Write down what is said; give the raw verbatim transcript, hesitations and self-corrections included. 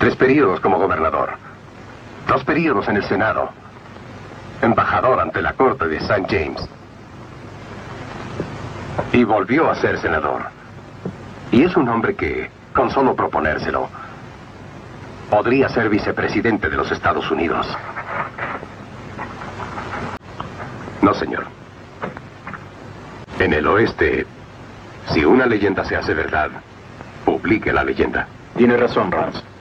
Tres periodos como gobernador. Dos periodos en el Senado. Embajador ante la Corte de Saint James. Y volvió a ser senador. Y es un hombre que, con solo proponérselo, podría ser vicepresidente de los Estados Unidos. No, señor. En el oeste, si una leyenda se hace verdad, publique la leyenda. Tiene razón, Rance.